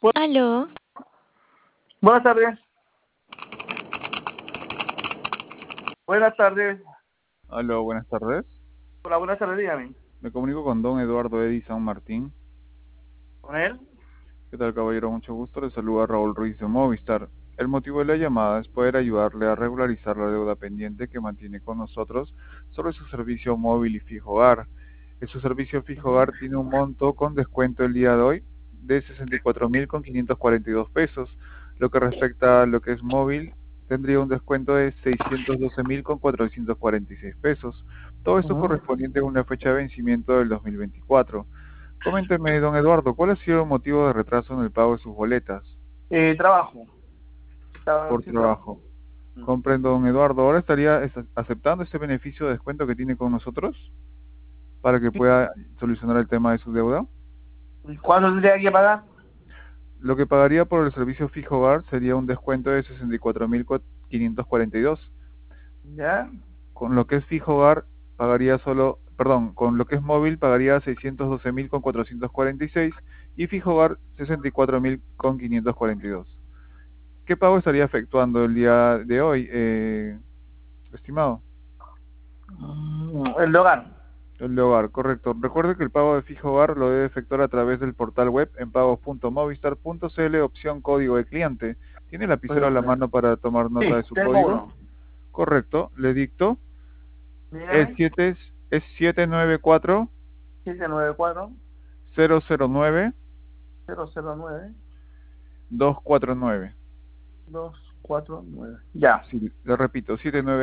Aló, Buenas tardes. Buenas tardes. Aló, buenas tardes. Hola, buenas tardes, dígame. Me comunico con don Eduardo Eddy San Martín. ¿Con él? ¿Qué tal, caballero? Mucho gusto. Le saluda Raúl Ruiz de Movistar. El motivo de la llamada es poder ayudarle a regularizar la deuda pendiente que mantiene con nosotros sobre su servicio móvil y fijo hogar. Su servicio fijo hogar tiene un monto con descuento el día de hoy de 64.542 pesos. Lo que respecta a lo que es móvil, tendría un descuento de 612.446 pesos. Todo esto correspondiente a una fecha de vencimiento del 2024. Coménteme, don Eduardo, ¿cuál ha sido el motivo de retraso en el pago de sus boletas? Trabajo. Estaba Por sin trabajo. trabajo. Comprendo, don Eduardo. ¿Ahora estaría aceptando este beneficio de descuento que tiene con nosotros para que pueda solucionar el tema de su deuda? ¿Cuánto tendría que pagar? Lo que pagaría por el servicio fijo hogar sería un descuento de 64.542. ¿Ya? Con lo que es fijo hogar pagaría solo, perdón, con lo que es móvil pagaría 612.446 y fijo hogar 64.542. ¿Qué pago estaría efectuando el día de hoy, estimado? El de hogar. El de hogar, correcto. Recuerde que el pago de fijo hogar lo debe efectuar a través del portal web en pagos.movistar.cl, opción código de cliente. ¿Tiene el lapicero a la mano para tomar nota Sí, de su tengo código? uno. Correcto, le dicto. Es Dígame. 7, es 794 794 009 009 249. 249. Ya. Sí, le repito,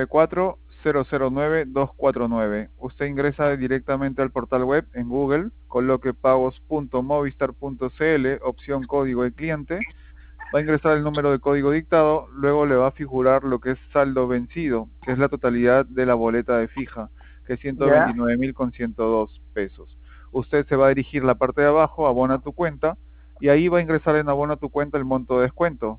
794-009-249. Usted ingresa directamente al portal web en Google, coloque pagos.movistar.cl, opción código de cliente, va a ingresar el número de código dictado, luego le va a figurar lo que es saldo vencido, que es la totalidad de la boleta de fija, que es Ya. 129.102 pesos. Usted se va a dirigir la parte de abajo, abona tu cuenta, y ahí va a ingresar en abona tu cuenta el monto de descuento,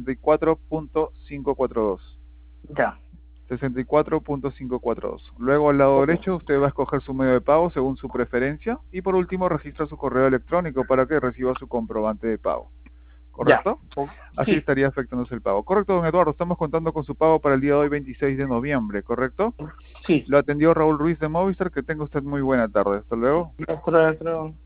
64.542. Ya. 64.542. Luego al lado Ok. derecho usted va a escoger su medio de pago según su preferencia y por último registra su correo electrónico para que reciba su comprobante de pago. Ya. ¿Correcto? Así Sí. estaría afectándose el pago. Correcto, don Eduardo, estamos contando con su pago para el día de hoy, 26 de noviembre, ¿correcto? Sí. Lo atendió Raúl Ruiz de Movistar, que tenga usted muy buena tarde. Hasta luego. Hasta luego.